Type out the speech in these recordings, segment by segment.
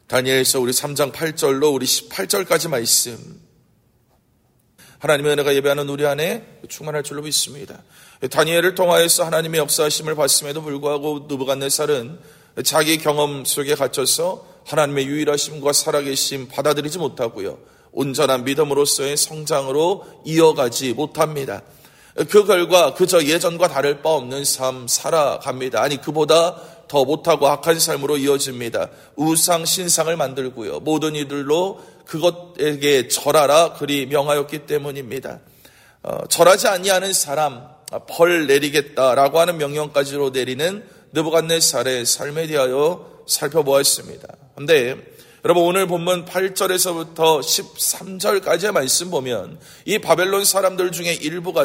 다니엘서 우리 3장 8절로 우리 18절까지 말씀, 하나님의 은혜가 예배하는 우리 안에 충만할 줄로 믿습니다. 다니엘을 통하여서 하나님의 역사하심을 봤음에도 불구하고 느부갓네살은 자기 경험 속에 갇혀서 하나님의 유일하심과 살아계심 받아들이지 못하고요, 온전한 믿음으로서의 성장으로 이어가지 못합니다. 그 결과 그저 예전과 다를 바 없는 삶 살아갑니다. 아니, 그보다 더 못하고 악한 삶으로 이어집니다. 우상 신상을 만들고요, 모든 이들로 그것에게 절하라 그리 명하였기 때문입니다. 절하지 아니하는 사람 벌 내리겠다라고 하는 명령까지로 내리는 느부갓네살의 삶에 대하여 살펴보았습니다. 그런데 여러분, 오늘 본문 8절에서부터 13절까지의 말씀 보면 이 바벨론 사람들 중에 일부가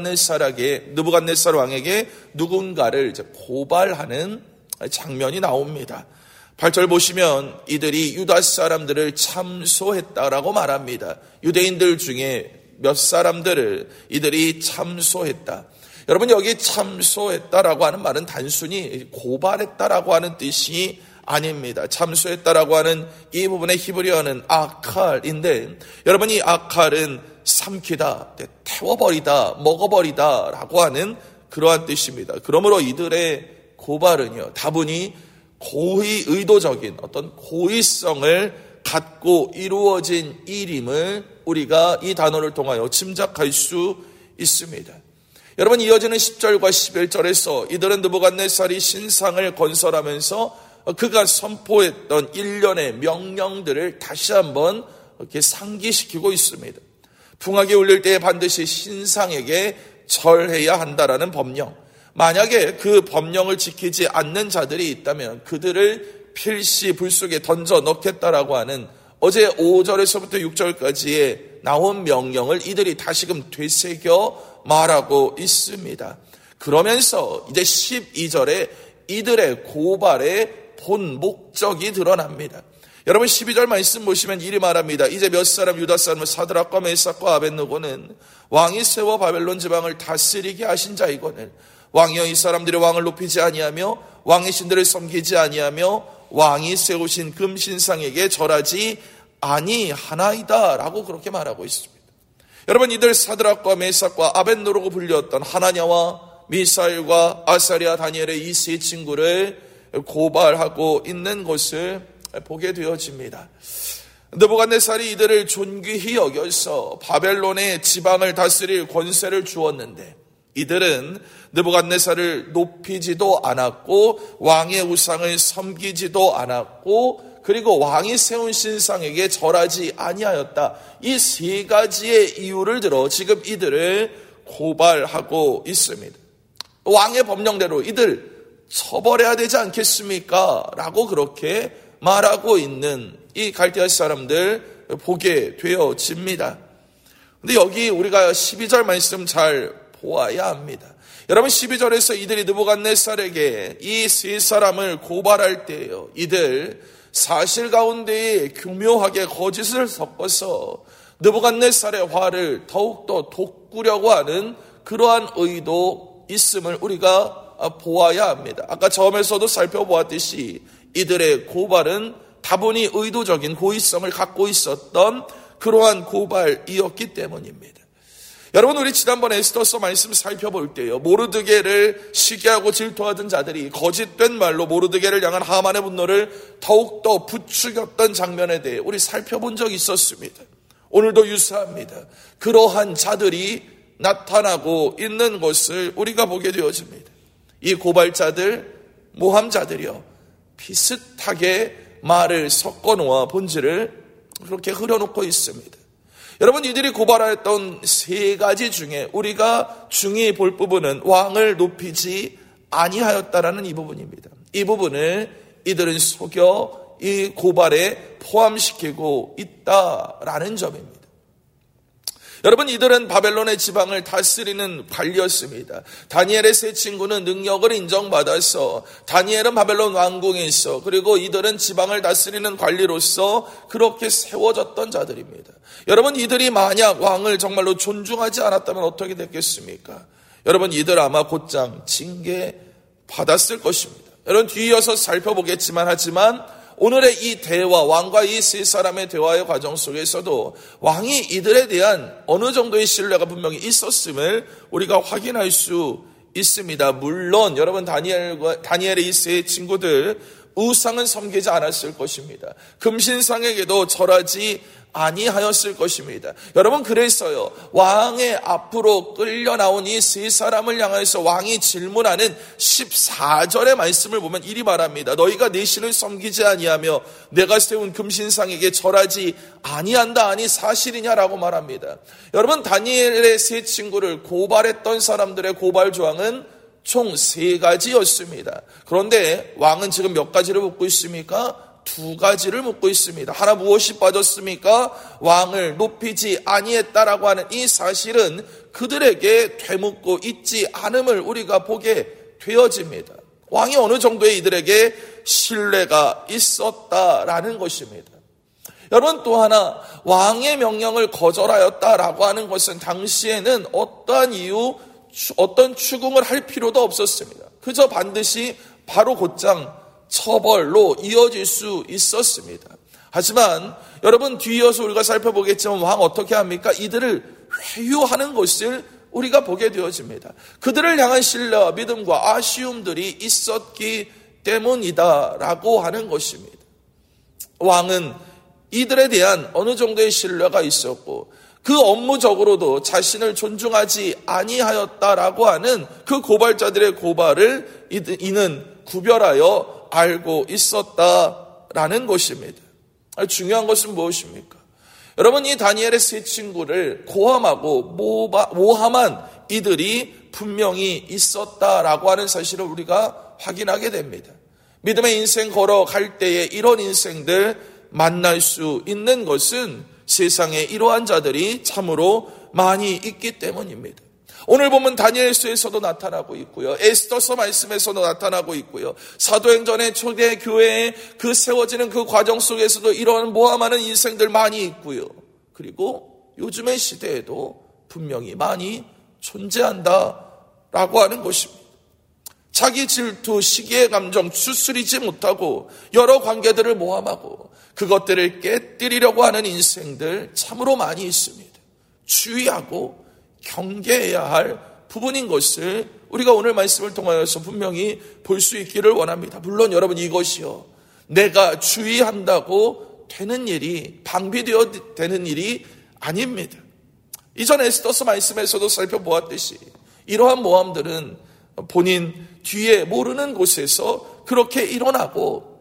느부갓네살 왕에게 누군가를 이제 고발하는 장면이 나옵니다. 8절 보시면 이들이 유다 사람들을 참소했다라고 말합니다. 유대인들 중에 몇 사람들을 이들이 참소했다. 여러분, 여기 참소했다라고 하는 말은 단순히 고발했다라고 하는 뜻이 아닙니다. 참소했다라고 하는 이 부분의 히브리어는 아칼인데, 여러분, 이 아칼은 삼키다, 태워버리다, 먹어버리다 라고 하는 그러한 뜻입니다. 그러므로 이들의 고발은요, 다분히 고의 의도적인 어떤 고의성을 갖고 이루어진 일임을 우리가 이 단어를 통하여 짐작할 수 있습니다. 여러분, 이어지는 10절과 11절에서 이들은 느부갓네살이 신상을 건설하면서 그가 선포했던 일련의 명령들을 다시 한번 이렇게 상기시키고 있습니다. 풍악이 울릴 때에 반드시 신상에게 절해야 한다라는 법령, 만약에 그 법령을 지키지 않는 자들이 있다면 그들을 필시 불 속에 던져 넣겠다라고 하는 어제 5절에서부터 6절까지의 나온 명령을 이들이 다시금 되새겨 말하고 있습니다. 그러면서 이제 12절에 이들의 고발의 본 목적이 드러납니다. 여러분, 12절 말씀 보시면 이리 말합니다. 이제 몇 사람 유다 사람 사드락과 메삭과 아벳느고는 왕이 세워 바벨론 지방을 다스리게 하신 자이거늘 왕이여, 이 사람들이 왕을 높이지 아니하며 왕의 신들을 섬기지 아니하며 왕이 세우신 금신상에게 절하지 아니하나이다 라고 그렇게 말하고 있습니다. 여러분, 이들 사드락과 메삭과 아벳느고로 불렸던 하나냐와 미사엘과 아사랴, 다니엘의 이 세 친구를 고발하고 있는 것을 보게 되어집니다. 느부갓네살이 이들을 존귀히 여겨서 바벨론의 지방을 다스릴 권세를 주었는데 이들은 느부갓네살을 높이지도 않았고 왕의 우상을 섬기지도 않았고 그리고 왕이 세운 신상에게 절하지 아니하였다. 이 세 가지의 이유를 들어 지금 이들을 고발하고 있습니다. 왕의 법령대로 이들 처벌해야 되지 않겠습니까? 라고 그렇게 말하고 있는 이 갈대아 사람들 보게 되어집니다. 근데 여기 우리가 12절 말씀 잘 보아야 합니다. 여러분, 12절에서 이들이 느부갓네살에게 이 세 사람을 고발할 때요, 이들 사실 가운데에 교묘하게 거짓을 섞어서 느부갓네살의 화를 더욱더 돋구려고 하는 그러한 의도 있음을 우리가 보아야 합니다. 아까 처음에서도 살펴보았듯이 이들의 고발은 다분히 의도적인 고의성을 갖고 있었던 그러한 고발이었기 때문입니다. 여러분, 우리 지난번에 에스더서 말씀 살펴볼 때요, 모르드게를 시기하고 질투하던 자들이 거짓된 말로 모르드게를 향한 하만의 분노를 더욱더 부추겼던 장면에 대해 우리 살펴본 적이 있었습니다. 오늘도 유사합니다. 그러한 자들이 나타나고 있는 것을 우리가 보게 되어집니다. 이 고발자들, 모함자들이요, 비슷하게 말을 섞어 놓아 본질을 그렇게 흐려놓고 있습니다. 여러분, 이들이 고발하였던 세 가지 중에 우리가 중요히 볼 부분은 왕을 높이지 아니하였다라는 이 부분입니다. 이 부분을 이들은 속여 이 고발에 포함시키고 있다라는 점입니다. 여러분, 이들은 바벨론의 지방을 다스리는 관리였습니다. 다니엘의 세 친구는 능력을 인정받아서 다니엘은 바벨론 왕궁에 있어, 그리고 이들은 지방을 다스리는 관리로서 그렇게 세워졌던 자들입니다. 여러분, 이들이 만약 왕을 정말로 존중하지 않았다면 어떻게 됐겠습니까? 여러분, 이들 아마 곧장 징계 받았을 것입니다. 여러분, 뒤이어서 살펴보겠지만 하지만 오늘의 이 대화, 왕과 이 세 사람의 대화의 과정 속에서도 왕이 이들에 대한 어느 정도의 신뢰가 분명히 있었음을 우리가 확인할 수 있습니다. 물론 여러분 다니엘의 이 세 친구들 우상은 섬기지 않았을 것입니다. 금신상에게도 절하지 아니하였을 것입니다. 여러분, 그래서요, 왕의 앞으로 끌려 나온 이 세 사람을 향해서 왕이 질문하는 14절의 말씀을 보면 이리 말합니다. 너희가 내 신을 섬기지 아니하며 내가 세운 금신상에게 절하지 아니한다 하니 사실이냐라고 말합니다. 여러분, 다니엘의 세 친구를 고발했던 사람들의 고발 조항은 총 3가지였습니다. 그런데 왕은 지금 몇 가지를 묻고 있습니까? 2가지를 묻고 있습니다. 하나, 무엇이 빠졌습니까? 왕을 높이지 아니했다라고 하는 이 사실은 그들에게 되묻고 있지 않음을 우리가 보게 되어집니다. 왕이 어느 정도의 이들에게 신뢰가 있었다라는 것입니다. 여러분, 또 하나, 왕의 명령을 거절하였다라고 하는 것은 당시에는 어떠한 이유, 어떤 추궁을 할 필요도 없었습니다. 그저 반드시 바로 곧장 처벌로 이어질 수 있었습니다. 하지만 여러분, 뒤이어서 우리가 살펴보겠지만 왕 어떻게 합니까? 이들을 회유하는 것을 우리가 보게 되어집니다. 그들을 향한 신뢰와 믿음과 아쉬움들이 있었기 때문이다라고 하는 것입니다. 왕은 이들에 대한 어느 정도의 신뢰가 있었고 그 업무적으로도 자신을 존중하지 아니하였다라고 하는 그 고발자들의 고발을 이는 구별하여 알고 있었다라는 것입니다. 중요한 것은 무엇입니까? 여러분, 이 다니엘의 세 친구를 고함하고 모함한 이들이 분명히 있었다라고 하는 사실을 우리가 확인하게 됩니다. 믿음의 인생 걸어갈 때에 이런 인생들 만날 수 있는 것은 세상에 이러한 자들이 참으로 많이 있기 때문입니다. 오늘 보면 다니엘서에서도 나타나고 있고요. 에스더서 말씀에서도 나타나고 있고요. 사도행전의 초대 교회에 그 세워지는 그 과정 속에서도 이런 모함하는 인생들 많이 있고요. 그리고 요즘의 시대에도 분명히 많이 존재한다라고 하는 것입니다. 자기 질투, 시기의 감정 추스리지 못하고 여러 관계들을 모함하고 그것들을 깨뜨리려고 하는 인생들 참으로 많이 있습니다. 주의하고 경계해야 할 부분인 것을 우리가 오늘 말씀을 통하여서 분명히 볼 수 있기를 원합니다. 물론 여러분, 이것이요, 내가 주의한다고 되는 일이, 방비되어 되는 일이 아닙니다. 이전 에스더서 말씀에서도 살펴보았듯이 이러한 모함들은 본인 뒤에 모르는 곳에서 그렇게 일어나고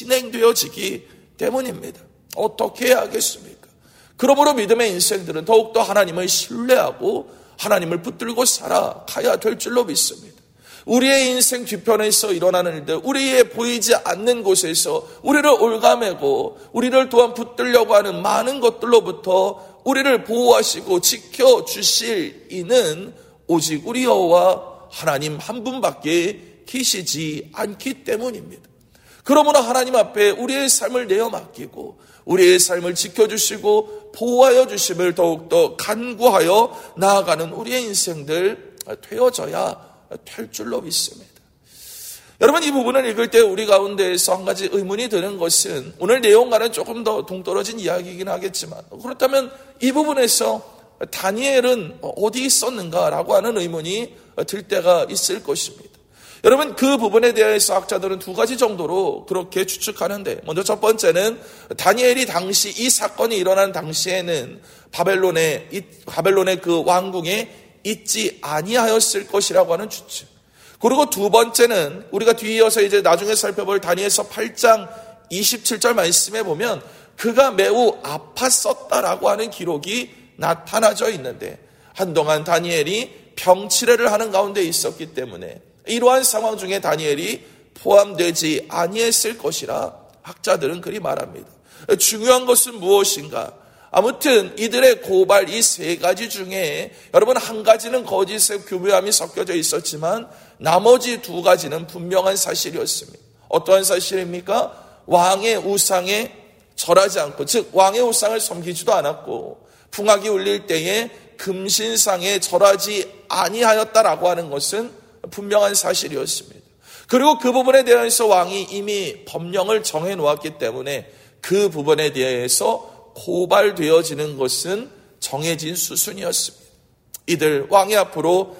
진행되어지기 때문입니다. 어떻게 해야 하겠습니까? 그러므로 믿음의 인생들은 더욱더 하나님을 신뢰하고 하나님을 붙들고 살아가야 될 줄로 믿습니다. 우리의 인생 뒤편에서 일어나는 일들, 우리의 보이지 않는 곳에서 우리를 올가매고 우리를 또한 붙들려고 하는 많은 것들로부터 우리를 보호하시고 지켜주실 이는 오직 우리 여호와 하나님 한 분밖에 계시지 않기 때문입니다. 그러므로 하나님 앞에 우리의 삶을 내어 맡기고 우리의 삶을 지켜주시고 보호하여 주심을 더욱더 간구하여 나아가는 우리의 인생들 되어져야 될 줄로 믿습니다. 여러분, 이 부분을 읽을 때 우리 가운데에서 한 가지 의문이 드는 것은 오늘 내용과는 조금 더 동떨어진 이야기이긴 하겠지만 그렇다면 이 부분에서 다니엘은 어디 있었는가라고 하는 의문이 들 때가 있을 것입니다. 여러분, 그 부분에 대해서 학자들은 2가지 정도로 그렇게 추측하는데, 먼저 첫 번째는 다니엘이 당시 이 사건이 일어난 당시에는 바벨론의 그 왕궁에 있지 아니하였을 것이라고 하는 추측. 그리고 2번째는 우리가 뒤이어서 이제 나중에 살펴볼 다니엘서 8장 27절 말씀에 보면 그가 매우 아팠었다라고 하는 기록이 나타나져 있는데 한동안 다니엘이 병치레를 하는 가운데 있었기 때문에 이러한 상황 중에 다니엘이 포함되지 아니했을 것이라 학자들은 그리 말합니다. 중요한 것은 무엇인가? 아무튼 이들의 고발 이 3가지 중에 여러분 한 가지는 거짓의 교묘함이 섞여져 있었지만 나머지 2가지는 분명한 사실이었습니다. 어떠한 사실입니까? 왕의 우상에 절하지 않고, 즉 왕의 우상을 섬기지도 않았고 풍악이 울릴 때에 금신상에 절하지 아니하였다라고 하는 것은 분명한 사실이었습니다. 그리고 그 부분에 대해서 왕이 이미 법령을 정해 놓았기 때문에 그 부분에 대해서 고발되어지는 것은 정해진 수순이었습니다. 이들 왕의 앞으로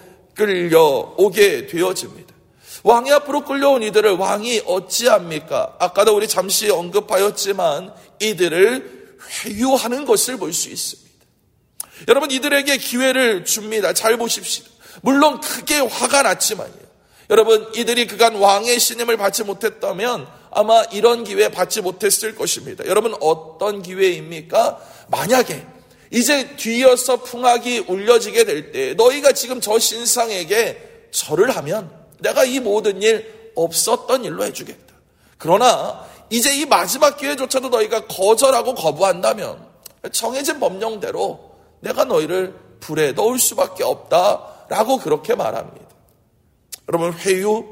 끌려오게 되어집니다. 왕의 앞으로 끌려온 이들을 왕이 어찌합니까? 아까도 우리 잠시 언급하였지만 이들을 회유하는 것을 볼 수 있습니다. 여러분, 이들에게 기회를 줍니다. 잘 보십시오. 물론 크게 화가 났지만요. 여러분, 이들이 그간 왕의 신임을 받지 못했다면 아마 이런 기회 받지 못했을 것입니다. 여러분, 어떤 기회입니까? 만약에 이제 뒤이어서 풍악이 울려지게 될 때 너희가 지금 저 신상에게 절을 하면 내가 이 모든 일 없었던 일로 해주겠다. 그러나 이제 이 마지막 기회조차도 너희가 거절하고 거부한다면 정해진 법령대로 내가 너희를 불에 넣을 수밖에 없다라고 그렇게 말합니다. 여러분, 회유,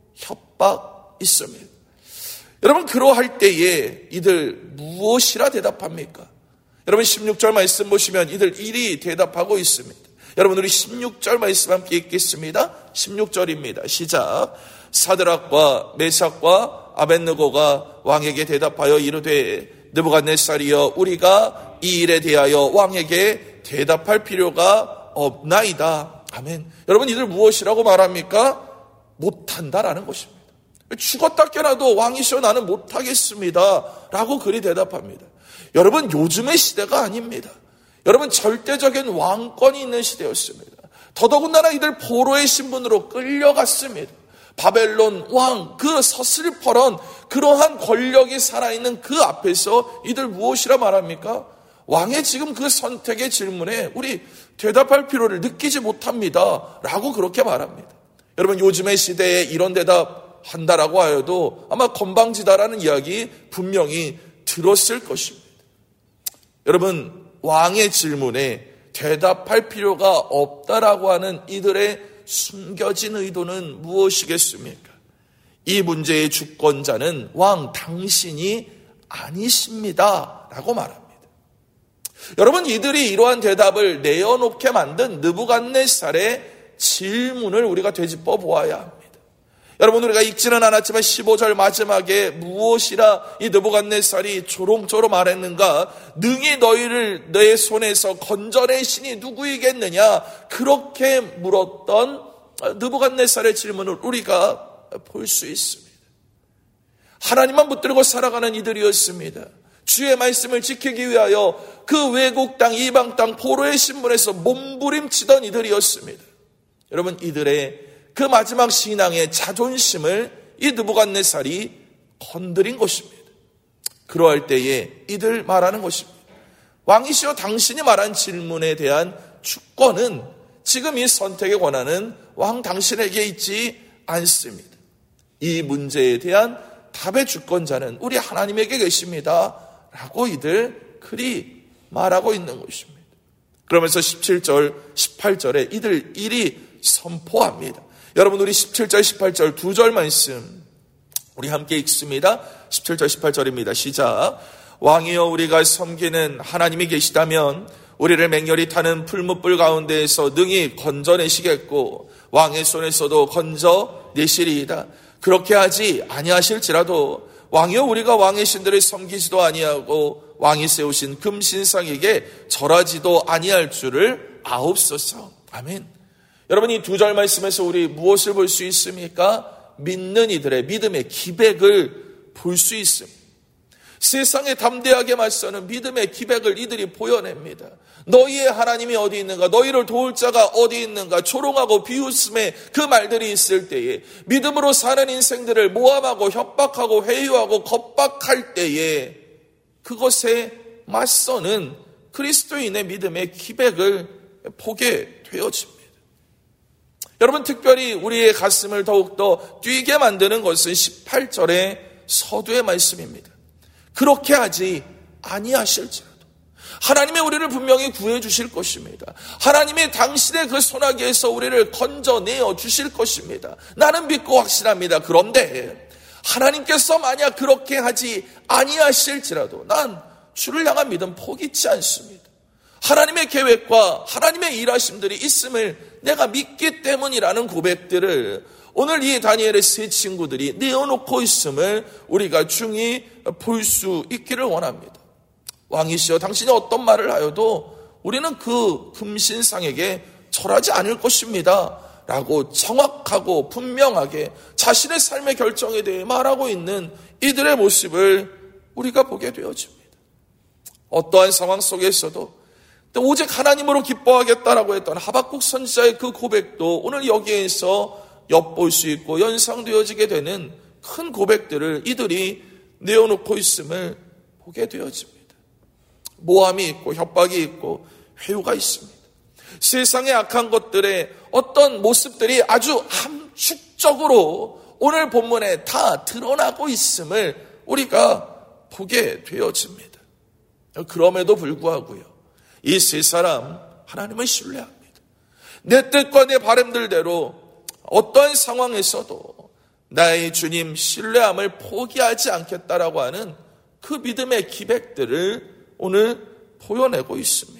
협박 있습니다. 여러분, 그러할 때에 이들 무엇이라 대답합니까? 여러분, 16절 말씀 보시면 이들 일이 대답하고 있습니다. 여러분, 우리 16절 말씀 함께 읽겠습니다. 16절입니다. 시작. 사드락과 메삭과 아벳느고가 왕에게 대답하여 이르되 느부갓네살이여, 우리가 이 일에 대하여 왕에게 대답할 필요가 없나이다. 아멘. 여러분, 이들 무엇이라고 말합니까? 못한다라는 것입니다. 죽었다 깨나도 왕이시여 나는 못하겠습니다 라고 그리 대답합니다. 여러분, 요즘의 시대가 아닙니다. 여러분, 절대적인 왕권이 있는 시대였습니다. 더더군다나 이들 포로의 신분으로 끌려갔습니다. 바벨론 왕, 그 서슬퍼런 그러한 권력이 살아있는 그 앞에서 이들 무엇이라 말합니까? 왕의 지금 그 선택의 질문에 우리 대답할 필요를 느끼지 못합니다 라고 그렇게 말합니다. 여러분, 요즘의 시대에 이런 대답 한다라고 하여도 아마 건방지다라는 이야기 분명히 들었을 것입니다. 여러분, 왕의 질문에 대답할 필요가 없다라고 하는 이들의 숨겨진 의도는 무엇이겠습니까? 이 문제의 주권자는 왕 당신이 아니십니다 라고 말합니다. 여러분, 이들이 이러한 대답을 내어놓게 만든 느부갓네살의 질문을 우리가 되짚어 보아야 합니다. 여러분, 우리가 읽지는 않았지만 15절 마지막에 무엇이라 이 느부갓네살이 조롱조롱 말했는가? 능히 너희를 내 손에서 건져낼 신이 누구이겠느냐? 그렇게 물었던 느부갓네살의 질문을 우리가 볼 수 있습니다. 하나님만 붙들고 살아가는 이들이었습니다. 주의 말씀을 지키기 위하여 그 외국 땅, 이방 땅, 포로의 신분에서 몸부림치던 이들이었습니다. 여러분, 이들의 그 마지막 신앙의 자존심을 이 느부갓네살이 건드린 것입니다. 그러할 때에 이들 말하는 것입니다. 왕이시여, 당신이 말한 질문에 대한 주권은 지금 이 선택의 권한은 왕 당신에게 있지 않습니다. 이 문제에 대한 답의 주권자는 우리 하나님에게 계십니다 라고 이들 그리 말하고 있는 것입니다. 그러면서 17절, 18절에 이들 일이 선포합니다. 여러분, 우리 17절, 18절 두 절 말씀 우리 함께 읽습니다. 17절, 18절입니다. 시작. 왕이여, 우리가 섬기는 하나님이 계시다면 우리를 맹렬히 타는 풀무불 가운데에서 능히 건져내시겠고 왕의 손에서도 건져내시리이다. 그렇게 하지 아니하실지라도 왕이여, 우리가 왕의 신들을 섬기지도 아니하고 왕이 세우신 금신상에게 절하지도 아니할 줄을 아옵소서. 아멘. 여러분, 이 두 절 말씀에서 우리 무엇을 볼 수 있습니까? 믿는 이들의 믿음의 기백을 볼 수 있습니다. 세상에 담대하게 맞서는 믿음의 기백을 이들이 보여냅니다. 너희의 하나님이 어디 있는가? 너희를 도울 자가 어디 있는가? 조롱하고 비웃음의 그 말들이 있을 때에, 믿음으로 사는 인생들을 모함하고 협박하고 회유하고 겁박할 때에 그것에 맞서는 그리스도인의 믿음의 기백을 보게 되어집니다. 여러분, 특별히 우리의 가슴을 더욱더 뛰게 만드는 것은 18절의 서두의 말씀입니다. 그렇게 하지 아니하실지라도 하나님의 우리를 분명히 구해 주실 것입니다. 하나님이 당신의 그 소나기에서 우리를 건져내어 주실 것입니다. 나는 믿고 확신합니다. 그런데 하나님께서 만약 그렇게 하지 아니하실지라도 난 주를 향한 믿음 포기치 않습니다. 하나님의 계획과 하나님의 일하심들이 있음을 내가 믿기 때문이라는 고백들을 오늘 이 다니엘의 세 친구들이 내어놓고 있음을 우리가 중히 볼 수 있기를 원합니다. 왕이시여, 당신이 어떤 말을 하여도 우리는 그 금신상에게 절하지 않을 것입니다 라고 정확하고 분명하게 자신의 삶의 결정에 대해 말하고 있는 이들의 모습을 우리가 보게 되어집니다. 어떠한 상황 속에서도 오직 하나님으로 기뻐하겠다라고 했던 하박국 선지자의 그 고백도 오늘 여기에서 엿볼 수 있고 연상되어지게 되는 큰 고백들을 이들이 내어놓고 있음을 보게 되어집니다. 모함이 있고 협박이 있고 회유가 있습니다. 세상의 악한 것들의 어떤 모습들이 아주 함축적으로 오늘 본문에 다 드러나고 있음을 우리가 보게 되어집니다. 그럼에도 불구하고요, 이 세 사람 하나님을 신뢰합니다. 내 뜻과 내 바람들대로 어떠한 상황에서도 나의 주님 신뢰함을 포기하지 않겠다라고 하는 그 믿음의 기백들을 오늘 보여내고 있습니다.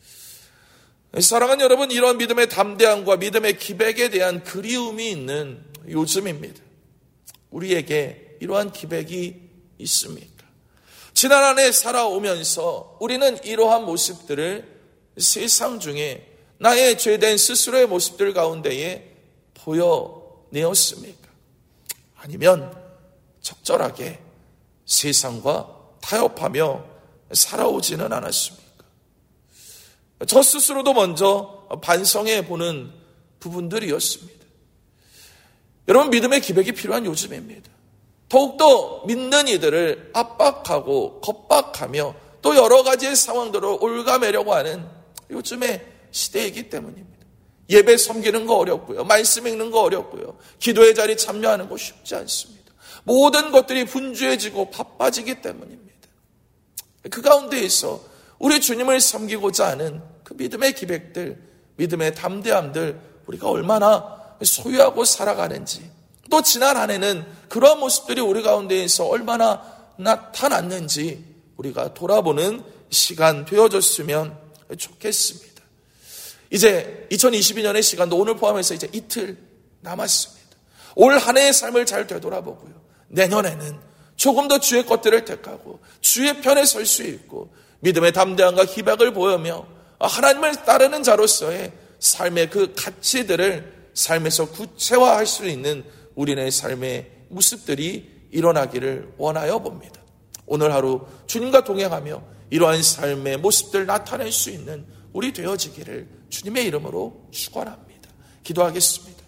사랑하는 여러분, 이런 믿음의 담대함과 믿음의 기백에 대한 그리움이 있는 요즘입니다. 우리에게 이러한 기백이 있습니까? 지난 한 해 살아오면서 우리는 이러한 모습들을 세상 중에 나의 죄된 스스로의 모습들 가운데에 보여내었습니까? 아니면 적절하게 세상과 타협하며 살아오지는 않았습니까? 저 스스로도 먼저 반성해 보는 부분들이었습니다. 여러분, 믿음의 기백이 필요한 요즘입니다. 더욱더 믿는 이들을 압박하고 겁박하며 또 여러 가지의 상황들을 올가매려고 하는 요즘의 시대이기 때문입니다. 예배 섬기는 거 어렵고요. 말씀 읽는 거 어렵고요. 기도의 자리 참여하는 거 쉽지 않습니다. 모든 것들이 분주해지고 바빠지기 때문입니다. 그 가운데에서 우리 주님을 섬기고자 하는 그 믿음의 기백들, 믿음의 담대함들 우리가 얼마나 소유하고 살아가는지, 또 지난 한 해는 그러한 모습들이 우리 가운데에서 얼마나 나타났는지 우리가 돌아보는 시간 되어졌으면 좋겠습니다. 이제 2022년의 시간도 오늘 포함해서 이제 이틀 남았습니다. 올 한 해의 삶을 잘 되돌아보고요, 내년에는 조금 더 주의 것들을 택하고 주의 편에 설 수 있고 믿음의 담대함과 기백을 보이며 하나님을 따르는 자로서의 삶의 그 가치들을 삶에서 구체화할 수 있는 우리네 삶의 모습들이 일어나기를 원하여 봅니다. 오늘 하루 주님과 동행하며 이러한 삶의 모습들을 나타낼 수 있는 우리 되어지기를 주님의 이름으로 축원합니다. 기도하겠습니다.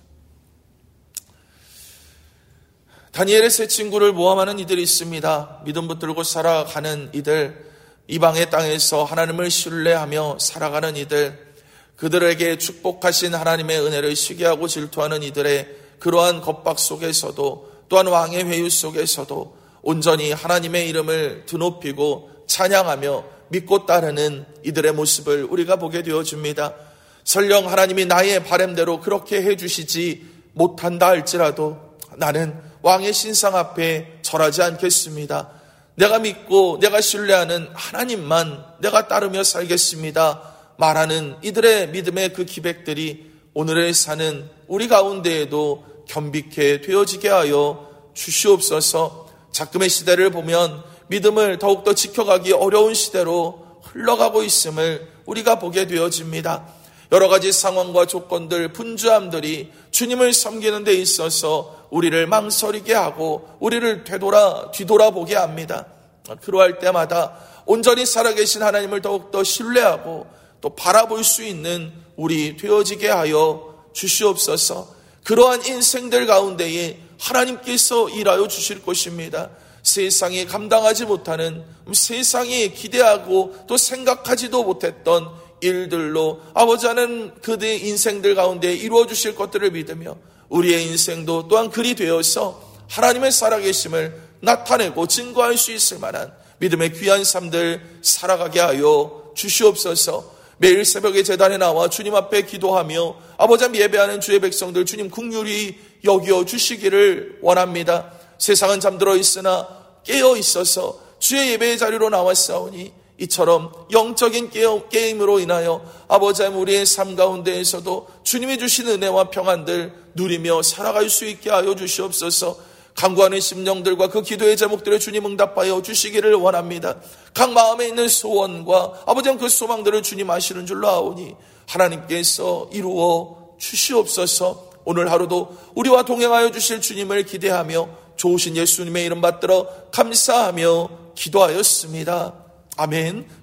다니엘의 세 친구를 모함하는 이들이 있습니다. 믿음 붙들고 살아가는 이들, 이방의 땅에서 하나님을 신뢰하며 살아가는 이들, 그들에게 축복하신 하나님의 은혜를 시기하고 질투하는 이들의 그러한 겁박 속에서도, 또한 왕의 회유 속에서도 온전히 하나님의 이름을 드높이고 찬양하며 믿고 따르는 이들의 모습을 우리가 보게 되어줍니다. 설령 하나님이 나의 바람대로 그렇게 해주시지 못한다 할지라도 나는 왕의 신상 앞에 절하지 않겠습니다. 내가 믿고 내가 신뢰하는 하나님만 내가 따르며 살겠습니다 말하는 이들의 믿음의 그 기백들이 오늘을 사는 우리 가운데에도 겸비케 되어지게 하여 주시옵소서. 작금의 시대를 보면 믿음을 더욱더 지켜가기 어려운 시대로 흘러가고 있음을 우리가 보게 되어집니다. 여러 가지 상황과 조건들, 분주함들이 주님을 섬기는 데 있어서 우리를 망설이게 하고 우리를 뒤돌아보게 합니다. 그러할 때마다 온전히 살아계신 하나님을 더욱더 신뢰하고 또 바라볼 수 있는 우리 되어지게 하여 주시옵소서. 그러한 인생들 가운데에 하나님께서 일하여 주실 것입니다. 세상이 감당하지 못하는, 세상이 기대하고 또 생각하지도 못했던 일들로 아버지 하나님 그들의 인생들 가운데 이루어 주실 것들을 믿으며 우리의 인생도 또한 그리 되어서 하나님의 살아계심을 나타내고 증거할 수 있을 만한 믿음의 귀한 삶들 살아가게 하여 주시옵소서. 매일 새벽에 제단에 나와 주님 앞에 기도하며 아버지 하나님 예배하는 주의 백성들 주님 긍휼히 여겨 주시기를 원합니다. 세상은 잠들어 있으나 깨어 있어서 주의 예배의 자리로 나왔사오니 이처럼 영적인 게임으로 인하여 아버지 하나님 우리의 삶 가운데에서도 주님이 주신 은혜와 평안들 누리며 살아갈 수 있게 하여 주시옵소서. 간구하는 심령들과 그 기도의 제목들을 주님 응답하여 주시기를 원합니다. 각 마음에 있는 소원과 아버지 하나님 그 소망들을 주님 아시는 줄로 아오니 하나님께서 이루어 주시옵소서. 오늘 하루도 우리와 동행하여 주실 주님을 기대하며 좋으신 예수님의 이름 받들어 감사하며 기도하였습니다. 아멘.